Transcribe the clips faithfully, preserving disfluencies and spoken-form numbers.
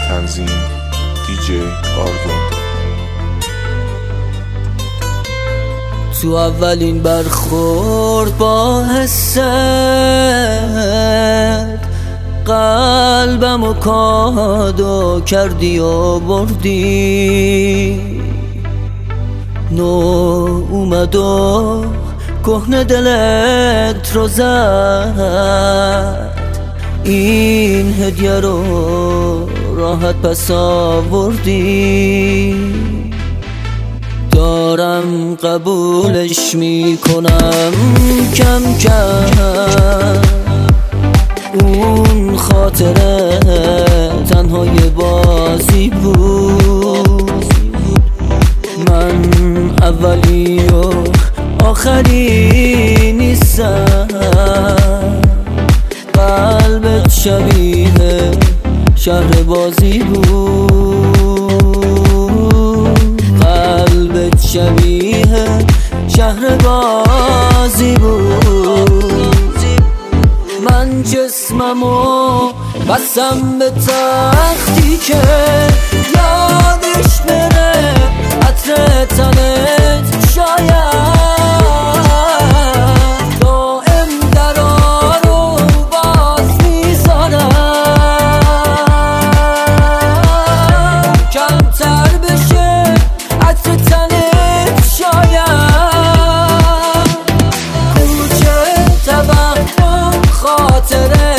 تنظیم دیجی آرگون. تو اولین برخورد با حست قلبمو کادو کردی و بردی، نو اومد و کهنه دلت رو زد، این هدیه رو راحت پس آوردی. دارم قبولش میکنم کم کم، اون خاطره تنهای بازی بود. من اولی و آخری نیستم، قلبت شبیه شهر بازی بود، قلبت شبیه شهر بازی بود. من جسممو بستم به تختی که یادش بره عطر تنت، شاید دائم درا رو باز میذارم، کمتر بشه عطر تنت، شاید کوچه توهم خاطره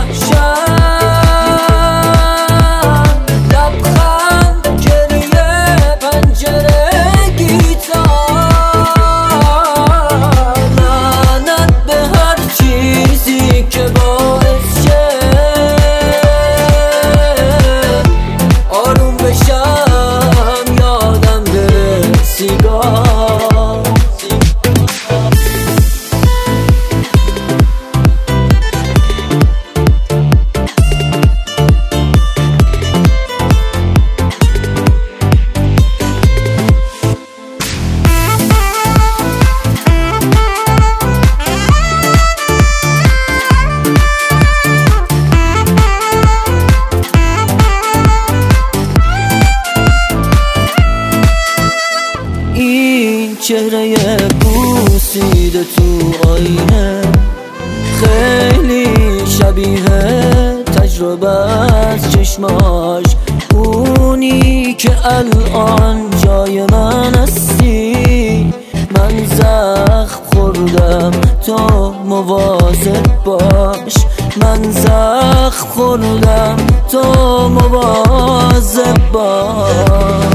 چهره بوسیده تو آینه خیلی شبیه تجربه از چشماش، اونی که الان جای من هستی. من زخم خوردم تو مواظب باش، من زخم خوردم تو مواظب باش.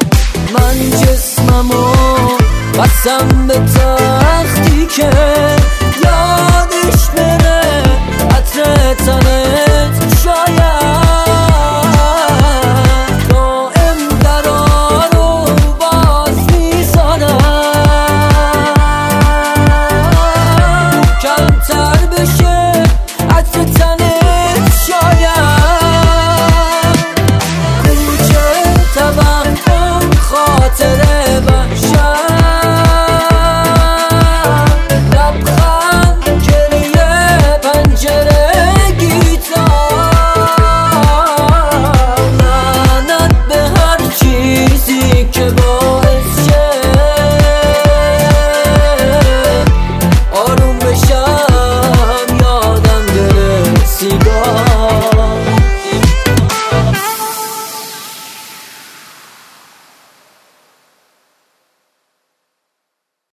من جسممو بستم به تختی که